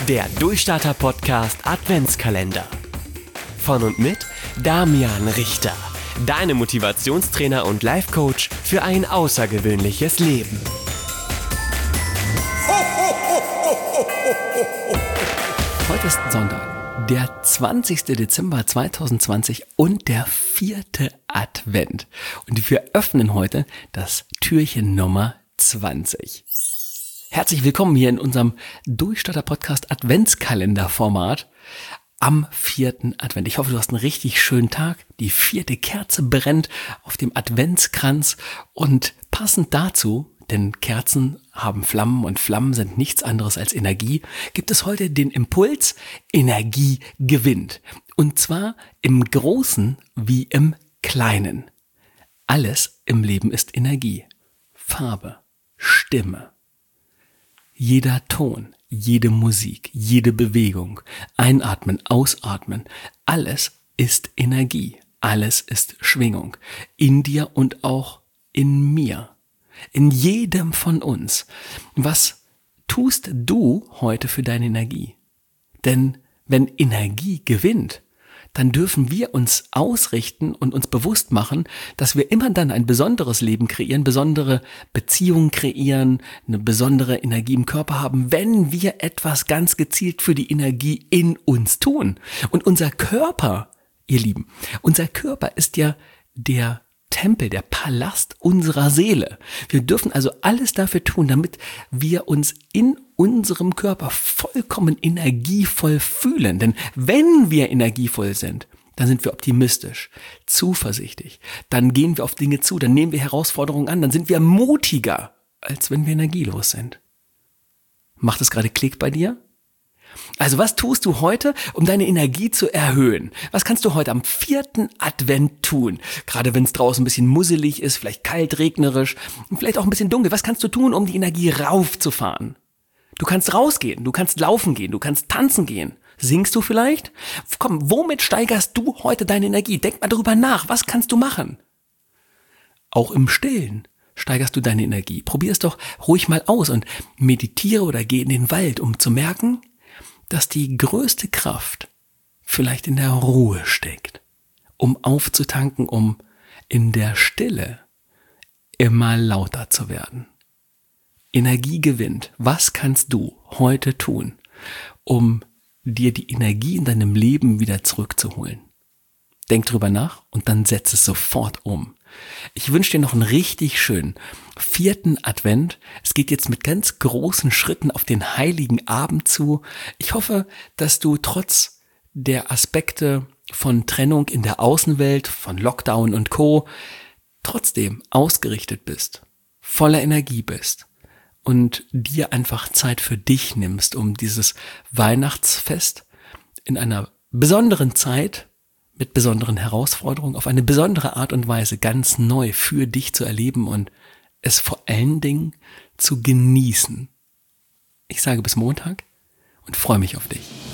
Der Durchstarter-Podcast Adventskalender. Von und mit Damian Richter, deinem Motivationstrainer und Life-Coach für ein außergewöhnliches Leben. Heute ist Sonntag, der 20. Dezember 2020 und der 4. Advent. Und wir öffnen heute das Türchen Nummer 20. Herzlich willkommen hier in unserem Durchstarter-Podcast Adventskalender-Format am 4. Advent. Ich hoffe, du hast einen richtig schönen Tag. Die 4. Kerze brennt auf dem Adventskranz und passend dazu, denn Kerzen haben Flammen und Flammen sind nichts anderes als Energie, gibt es heute den Impuls, Energie gewinnt. Und zwar im Großen wie im Kleinen. Alles im Leben ist Energie. Farbe, Stimme. Jeder Ton, jede Musik, jede Bewegung, einatmen, ausatmen, alles ist Energie, alles ist Schwingung, in dir und auch in mir, in jedem von uns. Was tust du heute für deine Energie? Denn wenn Energie gewinnt, dann dürfen wir uns ausrichten und uns bewusst machen, dass wir immer dann ein besonderes Leben kreieren, besondere Beziehungen kreieren, eine besondere Energie im Körper haben, wenn wir etwas ganz gezielt für die Energie in uns tun. Und unser Körper, ihr Lieben, unser Körper ist ja der Tempel, der Palast unserer Seele. Wir dürfen also alles dafür tun, damit wir uns in unserem Körper vollkommen energievoll fühlen. Denn wenn wir energievoll sind, dann sind wir optimistisch, zuversichtlich, dann gehen wir auf Dinge zu, dann nehmen wir Herausforderungen an, dann sind wir mutiger, als wenn wir energielos sind. Macht es gerade Klick bei dir? Also was tust du heute, um deine Energie zu erhöhen? Was kannst du heute am 4. Advent tun? Gerade wenn es draußen ein bisschen musselig ist, vielleicht kalt, regnerisch, vielleicht auch ein bisschen dunkel. Was kannst du tun, um die Energie raufzufahren? Du kannst rausgehen, du kannst laufen gehen, du kannst tanzen gehen. Singst du vielleicht? Komm, womit steigerst du heute deine Energie? Denk mal darüber nach, was kannst du machen? Auch im Stillen steigerst du deine Energie. Probier es doch ruhig mal aus und meditiere oder geh in den Wald, um zu merken, dass die größte Kraft vielleicht in der Ruhe steckt, um aufzutanken, um in der Stille immer lauter zu werden. Energie gewinnt. Was kannst du heute tun, um dir die Energie in deinem Leben wieder zurückzuholen? Denk drüber nach und dann setz es sofort um. Ich wünsche dir noch einen richtig schönen 4. Advent. Es geht jetzt mit ganz großen Schritten auf den Heiligen Abend zu. Ich hoffe, dass du trotz der Aspekte von Trennung in der Außenwelt, von Lockdown und Co. trotzdem ausgerichtet bist, voller Energie bist und dir einfach Zeit für dich nimmst, um dieses Weihnachtsfest in einer besonderen Zeit mit besonderen Herausforderungen auf eine besondere Art und Weise ganz neu für dich zu erleben und es vor allen Dingen zu genießen. Ich sage bis Montag und freue mich auf dich.